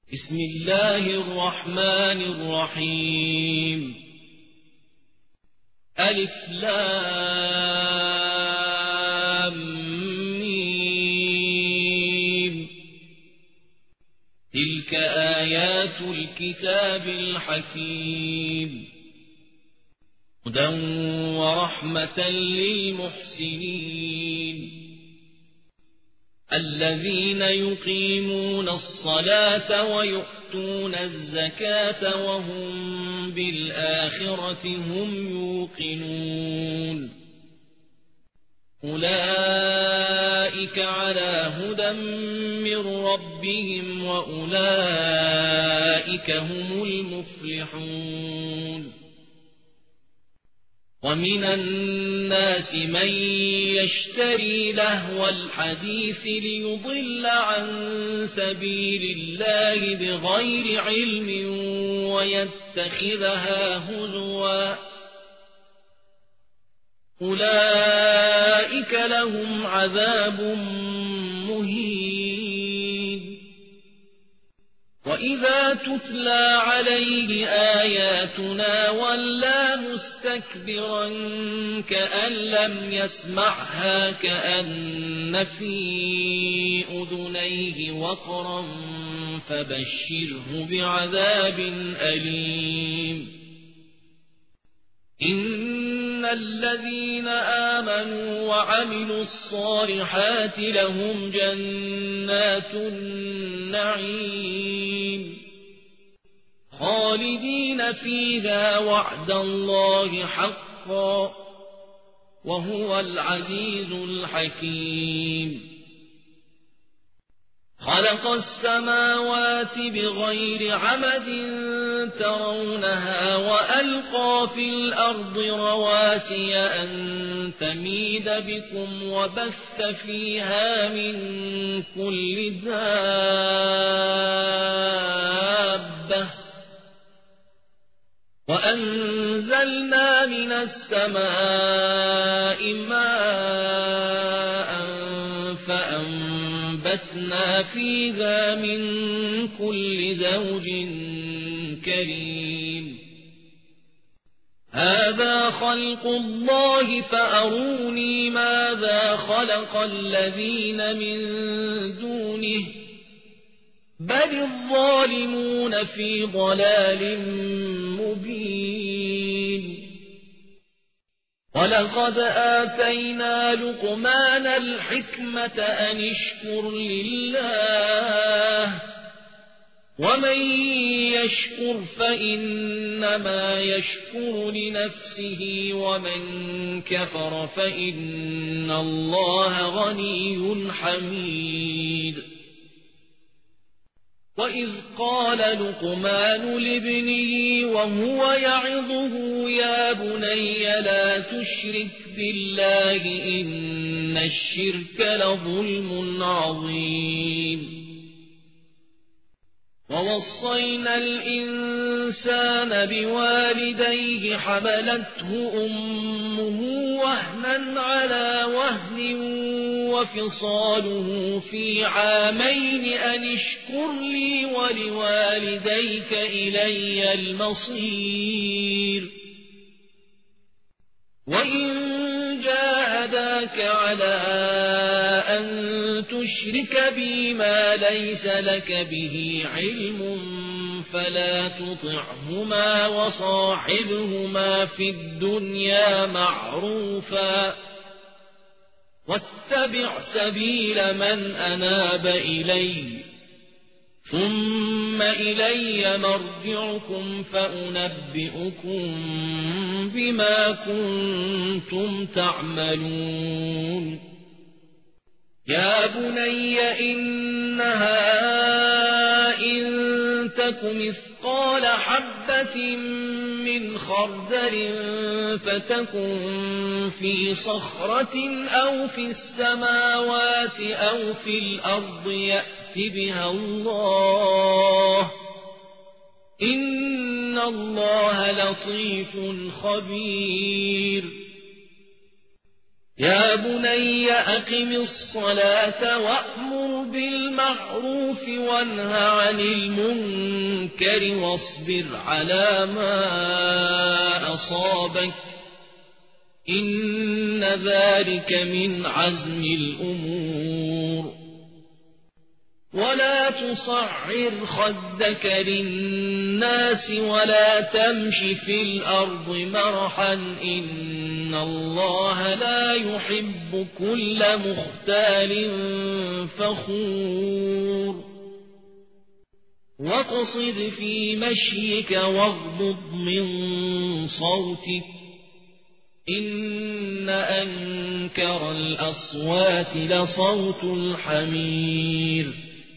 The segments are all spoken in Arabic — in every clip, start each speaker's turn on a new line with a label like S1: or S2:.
S1: بسم الله الرحمن الرحيم ألف لام ميم تلك آيات الكتاب الحكيم هدى ورحمة للمحسنين الذين يقيمون الصلاة ويؤتون الزكاة وهم بالآخرة هم يوقنون أولئك على هدى من ربهم وأولئك هم المفلحون ومن الناس من يشتري لهو الحديث ليضل عن سبيل الله بغير علم ويتخذها هزوا أولئك لهم عذاب مهين وإذا تتلى عليه آياتنا ولى مستكبرا كأن لم يسمعها كأن في أذنيه وقرا فبشره بعذاب أليم إن الذين آمنوا وعملوا الصالحات لهم جنات النعيم خالدين فيها وعد الله حقا وهو العزيز الحكيم خلق السماوات بغير عمد ترونها وألقى في الأرض رواسي أن تميد بكم وبث فيها من كل دابة وأنزلنا من السماء ماء فأنبتنا فيها من كل زوج كريم هذا خلق الله فأروني ماذا خلق الذين من دونه بل الظالمون في ضلال مبين ولقد آتينا لقمان الحكمة أن اشكر لله ومن يشكر فإنما يشكر لنفسه ومن كفر فإن الله غني حميد وإذ قال لقمان لابنه وهو يعظه يا بني لا تشرك بالله إن الشرك لظلم عظيم ووصينا الإنسان بوالديه حملته أمه وهنا على وهن وفصاله في عامين أن اشكر لي ولوالديك إلي المصير وإن جاهداك على أن تشرك بي ما ليس لك به علم فلا تطعهما وصاحبهما في الدنيا معروفا واتبع سبيل من أناب إلي ثم إلي مرجعكم فأنبئكم بما كنتم تعملون يا بني إنها إن تك مثقال حبة من خردل فتكن في صخرة أو في السماوات أو في الأرض يأت بها الله إن الله لطيف خبير يا بني أقم الصلاة وأمر بالمعروف وانه عن المنكر واصبر على ما أصابك إن ذلك من عزم الأمور ولا تصعر خدك للناس ولا تمش في الأرض مرحا إن الله لا يحب كل مختال فخور واقصد في مشيك واغضض من صوتك إن أنكر الأصوات لصوت الحمير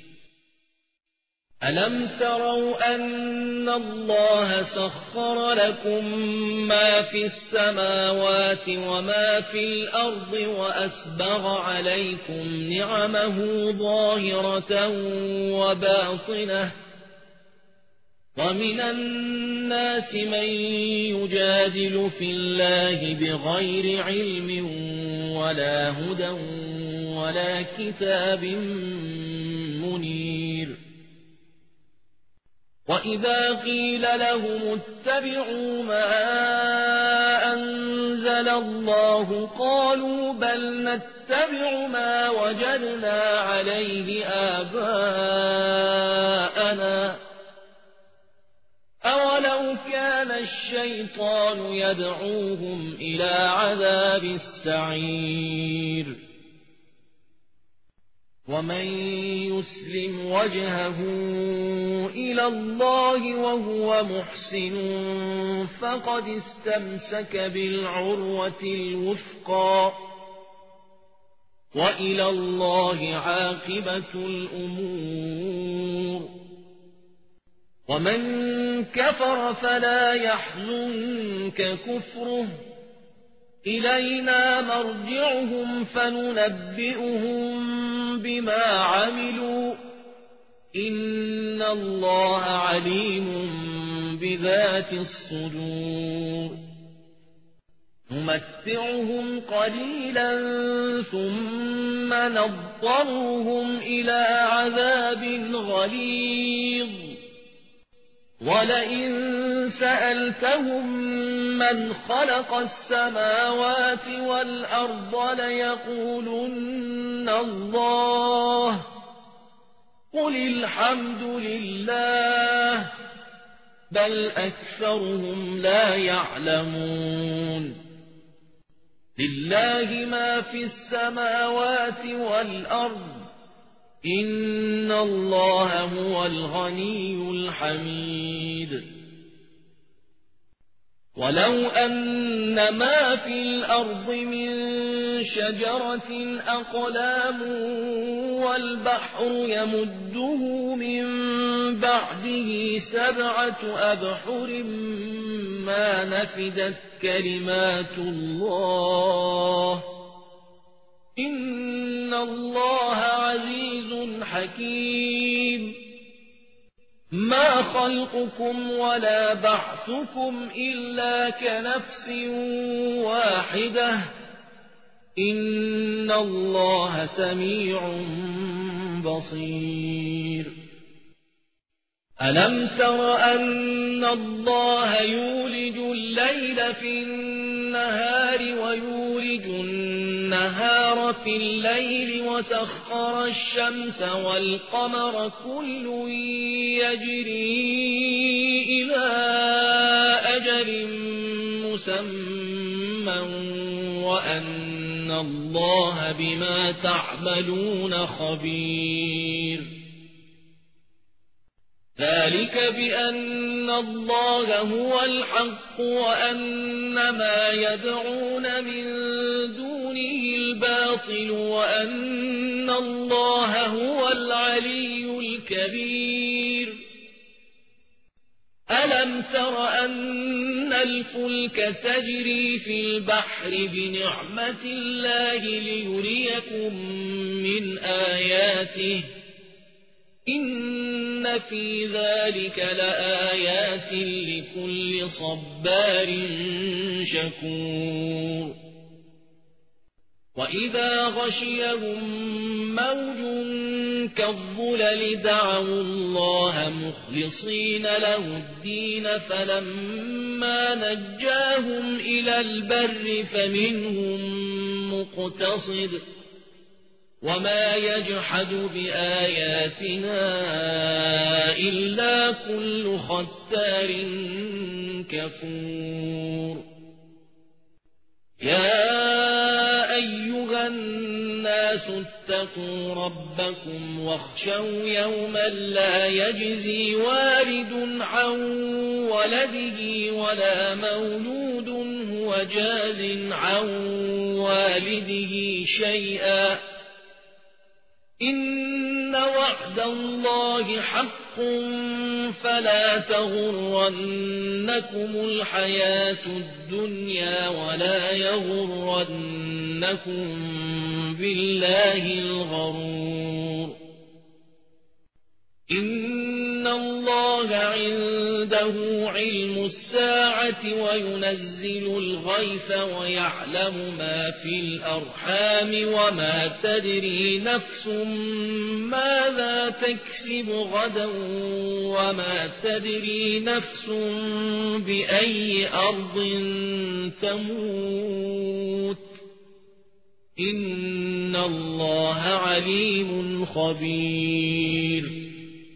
S1: ألم تروا أن الله سخر لكم ما في السماوات وما في الأرض وأسبغ عليكم نعمه ظاهرة وباطنة ومن الناس من يجادل في الله بغير علم ولا هدى ولا كتاب منير وإذا قيل لهم اتبعوا ما أنزل الله قالوا بل نتبع ما وجدنا عليه آباءنا أولو كان الشيطان يدعوهم إلى عذاب السعير ومن يسلم وجهه إلى الله وهو محسن فقد استمسك بالعروة الوثقى وإلى الله عاقبة الأمور ومن كفر فلا يحزنك كفره إلينا مرجعهم فننبئهم بما عملوا إن الله عليم بذات الصدور نمتعهم قليلا ثم نضطرهم إلى عذاب غليظ ولئن سألتهم من خلق السماوات والأرض ليقولن الله قل الحمد لله بل أكثرهم لا يعلمون لله ما في السماوات والأرض إن الله هو الغني الحميد ولو أن ما في الأرض من شجرة أقلام والبحر يمده من بعده 7 أبحر ما نفدت كلمات الله إن الله عزيز حكيم ما خلقكم ولا بعثكم إلا كنفس واحدة إن الله سميع بصير ألم تر أن الله يولج الليل في النهار ويولج النهار في الليل وسخر الشمس والقمر كل يجري إلى أجل مسمى وأن الله بما تعملون خبير ذلك بأن الله هو الحق وأن ما يدعون من دونه الباطل وأن الله هو العلي الكبير ألم تر أن الفلك تجري في البحر بنعمة الله ليريكم من آياته إن في ذلك لآيات لكل صبار شكور وإذا غشيهم موج كالظلل دعوا الله مخلصين له الدين فلما نجاهم إلى البر فمنهم مقتصد وما يجحد بآياتنا إلا كل ختار كفور يا أيها الناس اتقوا ربكم واخشوا يوما لا يجزي والد عن ولده ولا مولود هو جاز عن والده شيئا إن وعد الله حق فلا تغرنكم الحياة الدنيا ولا يغرنكم بالله الغرور إن الله عنده علم الساعة وينزل الغيث ويعلم ما في الأرحام وما تدري نفس ماذا تكسب غدا وما تدري نفس بأي أرض تموت إن الله عليم خبير